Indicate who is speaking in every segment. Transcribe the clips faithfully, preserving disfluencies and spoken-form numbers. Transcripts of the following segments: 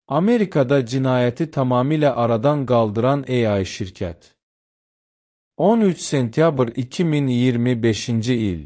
Speaker 1: Amerikada cinayeti tamamilə aradan qaldıran A I şirkət. on üç sentyabr iki min iyirmi beşinci il.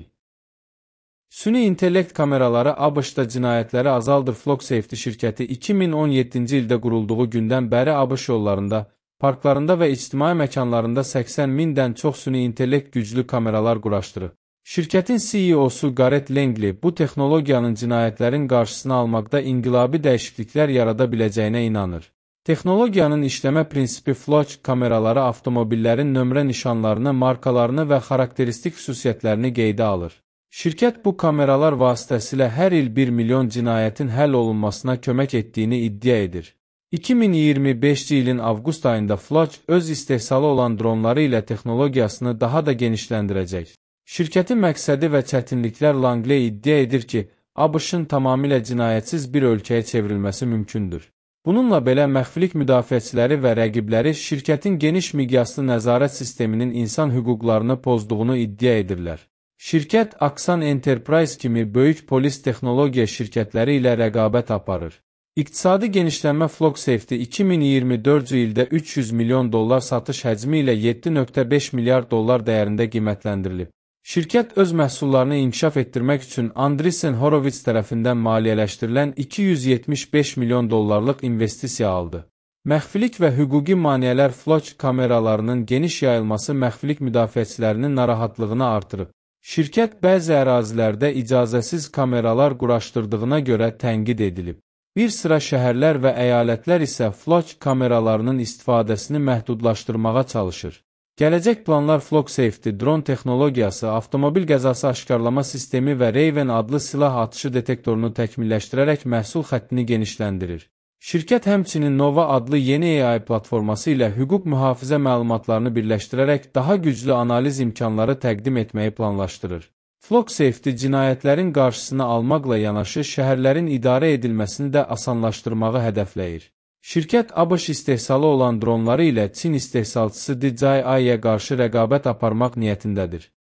Speaker 1: Süni intellekt kameraları ABŞ-da cinayətləri azaldır. Flock Safety şirkəti iki min on yeddinci ildə qurulduğu gündən bəri ABŞ yollarında, parklarında və ictimai məkanlarında səksən mindən çox süni intellekt güclü kameralar quraşdırıb. Şirkətin C E O-su Garrett Langley bu texnologiyanın cinayətlərin qarşısını almaqda inqilabi dəyişikliklər yarada biləcəyinə inanır. Texnologiyanın işləmə prinsipi Flock kameraları avtomobillərin nömrə nişanlarını, markalarını və xarakteristik xüsusiyyətlərini qeydə alır. Şirkət bu kameralar vasitəsilə hər il bir milyon cinayətin həll olunmasına kömək etdiyini iddia edir. iki min iyirmi beşinci ilin avqust ayında Flock öz istehsalı olan dronları ilə texnologiyasını daha da genişləndirəcək. Şirkətin məqsədi və çətinliklər Langley iddia edir ki, ABŞ-ın tamamilə cinayətsiz bir ölkəyə çevrilməsi mümkündür. Bununla belə məxfilik müdafiəçiləri və rəqibləri şirkətin geniş miqyaslı nəzarət sisteminin insan hüquqlarını pozduğunu iddia edirlər. Şirkət Axon Enterprise kimi böyük polis texnologiya şirkətləri ilə rəqabət aparır. İqtisadi genişlənmə Flock Safety iki min iyirmi dördüncü ildə üç yüz milyon dollar satış həcmi ilə yeddi nöqtə beş milyard dollar dəyərində qiymətləndirilib. Şirkət öz məhsullarını inkişaf etdirmək üçün Andreessen Horowitz tərəfindən maliyyələşdirilən iki yüz yetmiş beş milyon dollarlıq investisiya aldı. Məxfilik və hüquqi maneələr Flock kameralarının geniş yayılması məxfilik müdafiəçilərinin narahatlığını artırıb. Şirkət bəzi ərazilərdə icazəsiz kameralar quraşdırdığına görə tənqid edilib. Bir sıra şəhərlər və əyalətlər isə Flock kameralarının istifadəsini məhdudlaşdırmağa çalışır. Gələcək planlar Flock Safety dron texnologiyası, avtomobil qəzası aşkarlama sistemi və Raven adlı silah atışı detektorunu təkmilləşdirərək məhsul xəttini genişləndirir. Şirkət həmçinin Nova adlı yeni A I platforması ilə hüquq mühafizə məlumatlarını birləşdirərək daha güclü analiz imkanları təqdim etməyi planlaşdırır. Flock Safety cinayətlərin qarşısını almaqla yanaşı şəhərlərin idarə edilməsini də asanlaşdırmağı hədəfləyir. Şirkət ABŞ istehsalı olan dronları ilə Çin istehsalçısı D J I-yə qarşı rəqabət aparmaq niyyətindədir.